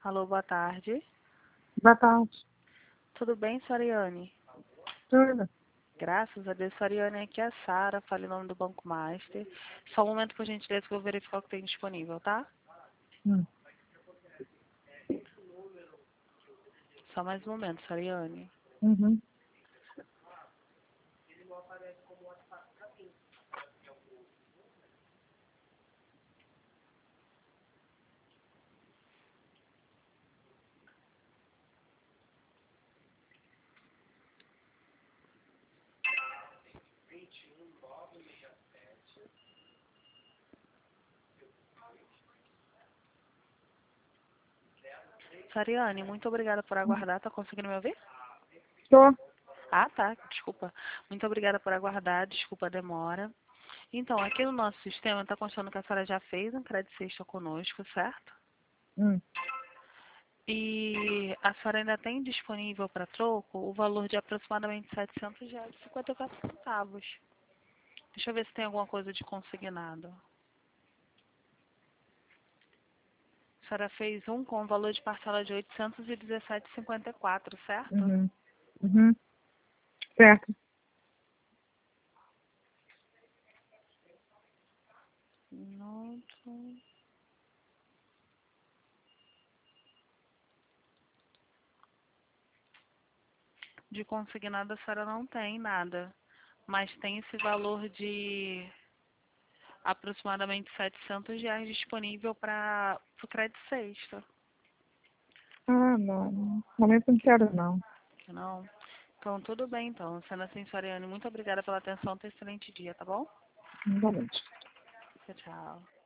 Alô, boa tarde. Boa tarde. Tudo bem, Sariane? Tudo. Graças a Deus, Sariane, aqui é a Sara, fale em nome do Banco Master. Só um momento, por gentileza, que eu vou verificar o que tem disponível, tá? Hum. Só mais um momento, Sariane. Uhum. Sariane, muito obrigada por aguardar. Tá conseguindo me ouvir? Tô. Ah, tá. Desculpa. Muito obrigada por aguardar. Desculpa a demora. Então, aqui no nosso sistema está constando que a senhora já fez um crédito extra conosco, certo? Hum. E a senhora ainda tem disponível para troco o valor de aproximadamente R$ 700,54. Deixa eu ver se tem alguma coisa de consignado. A senhora fez um com o valor de parcela de R$ 817,54, certo? Uhum. Uhum. Certo. Minuto. De consignado a senhora não tem nada, mas tem esse valor de aproximadamente R$ 700 disponível para o crédito sexta. Ah, não. No momento não quero, não. Não? Então, tudo bem, então. Sendo assim, Soriane, muito obrigada pela atenção. Tenha um excelente dia, tá bom? Não vou. Tchau, tchau.